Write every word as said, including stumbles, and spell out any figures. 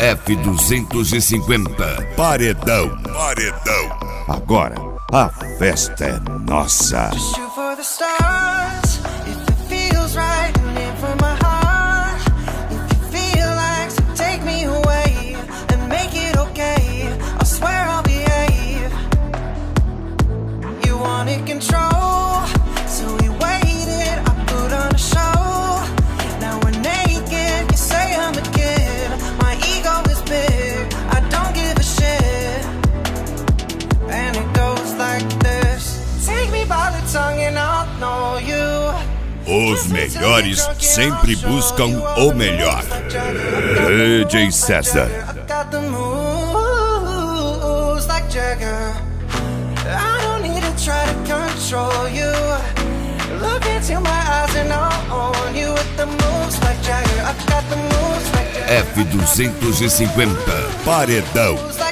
F duzentos e cinquenta, Paredão. Paredão. Agora, a festa é nossa. Just shoot for the stars, if it feels right, and aim for my heart. If you feel like, so take me away, and make it okay, I swear I'll behave. You wanted control, so we waited, I put on a show. Now we're naked, you say I'm a kid, my ego is big, I don't give a shit. And it goes like this. Take me by the tongue and I'll know you. Os melhores sempre buscam o melhor. D J César. I got the moves like Jagger. I don't need to try to control you. Look into my eyes and I'll own you with the moves like Jagger. I got the moves like Jagger. F duzentos e cinquenta, Paredão.